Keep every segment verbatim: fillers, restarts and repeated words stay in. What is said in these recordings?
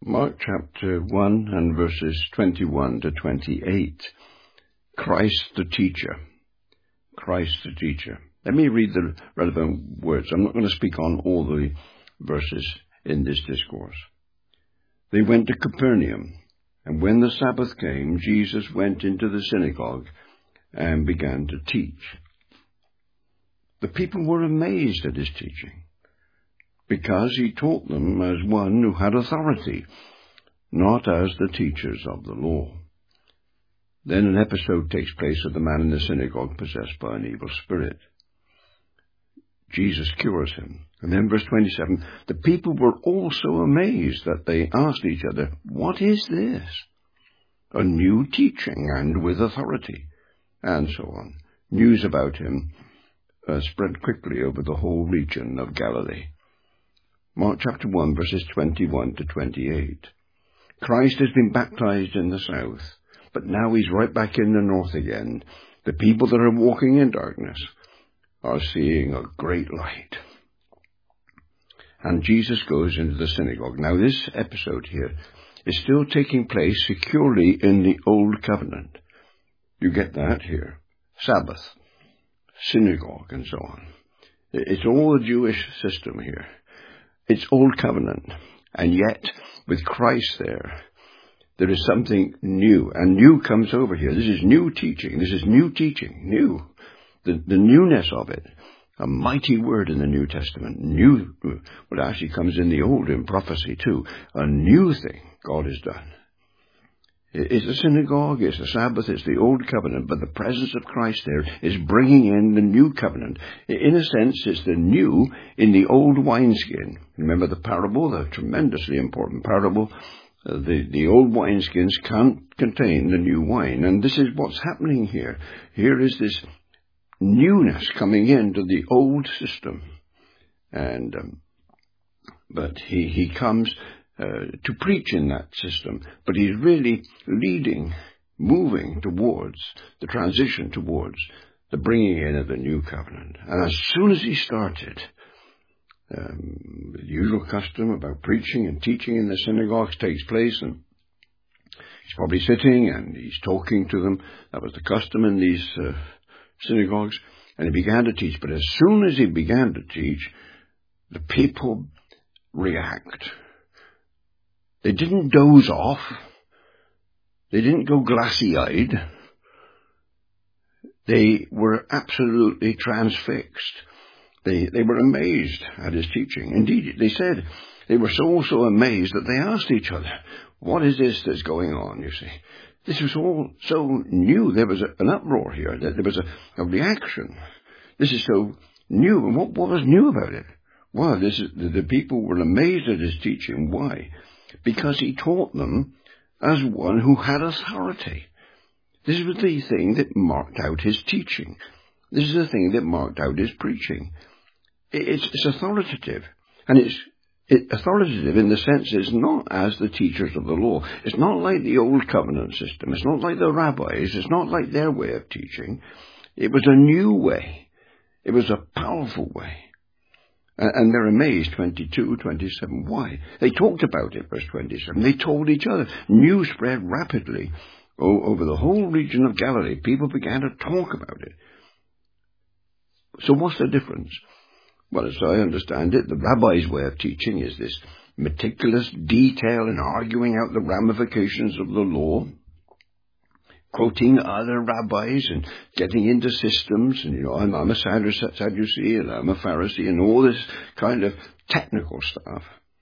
Mark chapter one and verses twenty-one to twenty-eight. Christ the teacher. Christ the teacher. Let me read the relevant words. I'm not going to speak on all the verses in this discourse. They went to Capernaum, and when the Sabbath came, Jesus went into the synagogue and began to teach. The people were amazed at his teaching, because he taught them as one who had authority, not as the teachers of the law. Then an episode takes place of the man in the synagogue possessed by an evil spirit. Jesus cures him. And then verse twenty-seven, the people were all so amazed that they asked each other, "What is this? A new teaching and with authority," and so on. News about him uh, spread quickly over the whole region of Galilee. Mark chapter one, verses twenty-one to twenty-eight. Christ has been baptized in the south, but now he's right back in the north again. The people that are walking in darkness are seeing a great light. And Jesus goes into the synagogue. Now this episode here is still taking place securely in the Old Covenant. You get that here. Sabbath, synagogue, and so on. It's all the Jewish system here. It's Old Covenant. And yet, with Christ there, there is something new. And new comes over here. This is new teaching. This is new teaching. New. The, the newness of it. A mighty word in the New Testament. New, what actually comes in the Old, in prophecy too. A new thing God has done. It's the synagogue, it's the Sabbath, it's the Old Covenant, but the presence of Christ there is bringing in the New Covenant. In a sense, it's the new in the old wineskin. Remember the parable, the tremendously important parable? Uh, the, the old wineskins can't contain the new wine, and this is what's happening here. Here is this newness coming into the old system. And, um, but he, he comes Uh, to preach in that system, but he's really leading, moving towards the transition towards the bringing in of the new covenant. And as soon as he started, um, the usual custom about preaching and teaching in the synagogues takes place, and he's probably sitting and he's talking to them. That was the custom in these uh, synagogues, and he began to teach. But as soon as he began to teach, the people react. They didn't doze off. They didn't go glassy-eyed. They were absolutely transfixed. They, they were amazed at his teaching. Indeed, they said they were so, so amazed that they asked each other, "What is this that's going on?" You see, this was all so new. There was a, an uproar here. There was a, a reaction. This is so new. And what, what was new about it? Well, this is, the, the people were amazed at his teaching. Why? Because he taught them as one who had authority. This was the thing that marked out his teaching. This is the thing that marked out his preaching. It's, it's authoritative. And it's it, authoritative in the sense it's not as the teachers of the law. It's not like the Old Covenant system. It's not like the rabbis. It's not like their way of teaching. It was a new way. It was a powerful way. And they're amazed, twenty-two, twenty-seven. Why? They talked about it, verse twenty-seven. They told each other. News spread rapidly over the whole region of Galilee. People began to talk about it. So what's the difference? Well, as I understand it, the rabbi's way of teaching is this meticulous detail in arguing out the ramifications of the law, quoting other rabbis and getting into systems, and, you know, I'm, I'm a Sadducee and I'm a Pharisee and all this kind of technical stuff.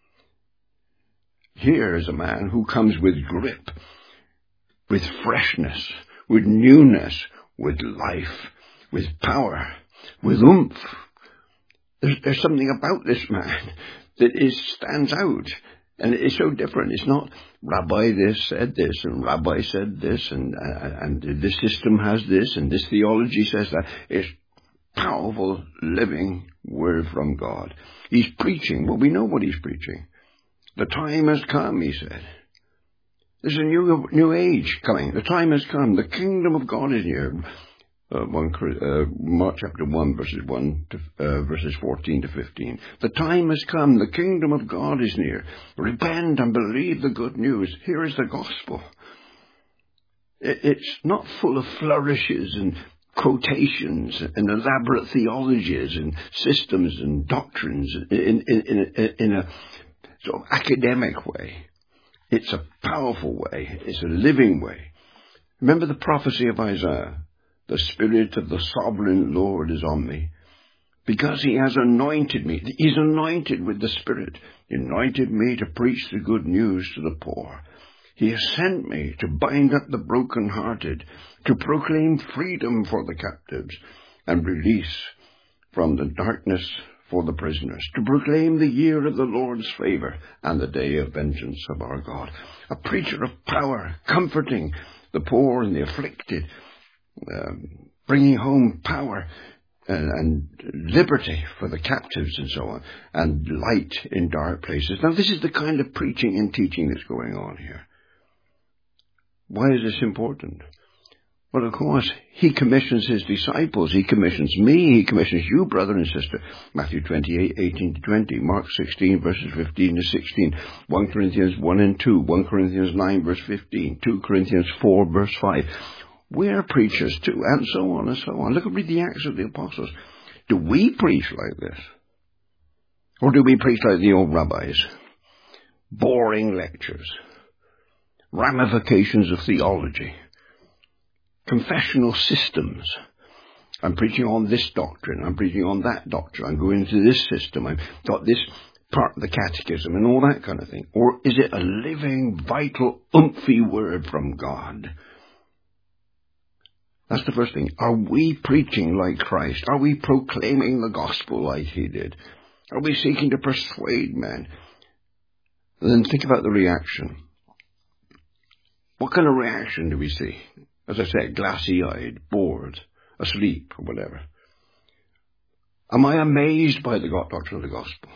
Here is a man who comes with grip, with freshness, with newness, with life, with power, with oomph. There's, there's something about this man that is, stands out. And it's so different. It's not Rabbi this said this and Rabbi said this and uh, and this system has this and this theology says that. It's powerful, living word from God. He's preaching. Well, we know what he's preaching. The time has come, he said. There's a new new age coming. The time has come. The kingdom of God is near. Uh, one, uh, Mark chapter one, verses one to uh, verses fourteen to fifteen. The time has come. The kingdom of God is near. Repent and believe the good news. Here is the gospel. It, it's not full of flourishes and quotations and elaborate theologies and systems and doctrines in, in, in, in a sort of academic way. It's a powerful way. It's a living way. Remember the prophecy of Isaiah. The Spirit of the Sovereign Lord is on me, because He has anointed me. He's anointed with the Spirit. He anointed me to preach the good news to the poor. He has sent me to bind up the brokenhearted, to proclaim freedom for the captives, and release from the darkness for the prisoners, to proclaim the year of the Lord's favor and the day of vengeance of our God. A preacher of power, comforting the poor and the afflicted, Um, bringing home power and, and liberty for the captives and so on, and light in dark places. Now, this is the kind of preaching and teaching that's going on here. Why is this important? Well, of course, He commissions His disciples. He commissions me. He commissions you, brother and sister. Matthew twenty-eight, eighteen to twenty. Mark sixteen, verses fifteen to sixteen. First Corinthians one and two. First Corinthians nine, verse fifteen. Second Corinthians four, verse five. We're preachers too, and so on and so on. Look at read the Acts of the Apostles. Do we preach like this? Or do we preach like the old rabbis? Boring lectures. Ramifications of theology. Confessional systems. I'm preaching on this doctrine. I'm preaching on that doctrine. I'm going into this system. I've got this part of the catechism and all that kind of thing. Or is it a living, vital, oomphy word from God? That's the first thing. Are we preaching like Christ? Are we proclaiming the gospel like He did? Are we seeking to persuade men? And then think about the reaction. What kind of reaction do we see? As I said, glassy-eyed, bored, asleep, or whatever. Am I amazed by the doctrine of the gospel?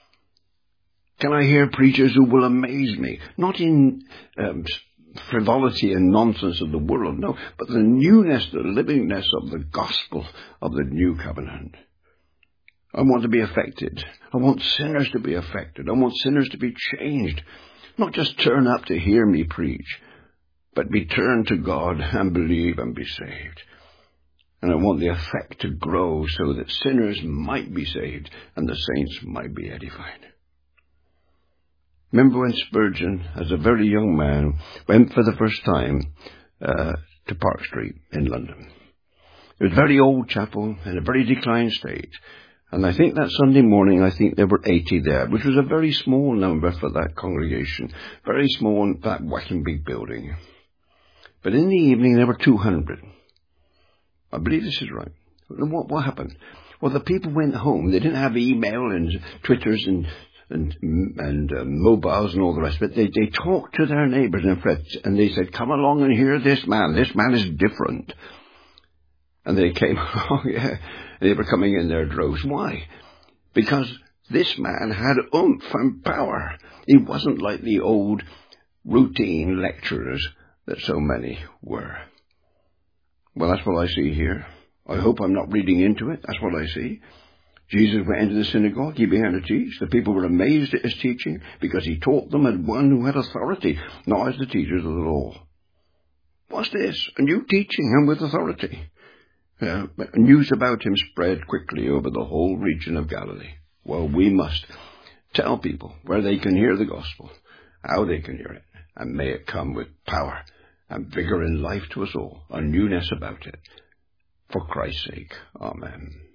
Can I hear preachers who will amaze me? Not in um, frivolity and nonsense of the world, no, but the newness, the livingness of the gospel of the new covenant. I want to be affected. I want sinners to be affected. I want sinners to be changed. Not just turn up to hear me preach, but be turned to God and believe and be saved. And I want the effect to grow so that sinners might be saved and the saints might be edified. Remember when Spurgeon, as a very young man, went for the first time uh, to Park Street in London. It was a very old chapel in a very declined state. And I think that Sunday morning, I think there were eighty there, which was a very small number for that congregation. Very small, that whacking big building. But in the evening, there were two hundred. I believe this is right. What, what happened? Well, the people went home. They didn't have email and Twitters and and and uh, mobiles and all the rest of it. They, they talked to their neighbors and friends, and they said, come along and hear this man. This man is different. And they came along, yeah. They were coming in their droves. Why? Because this man had oomph and power. He wasn't like the old routine lecturers that so many were. Well, that's what I see here. I hope I'm not reading into it. That's what I see. Jesus went into the synagogue. He began to teach. The people were amazed at His teaching because He taught them as one who had authority, not as the teachers of the law. What's this? A new teaching and with authority. Uh, but news about Him spread quickly over the whole region of Galilee. Well, we must tell people where they can hear the gospel, how they can hear it, and may it come with power and vigor and life to us all, a newness about it. For Christ's sake, amen.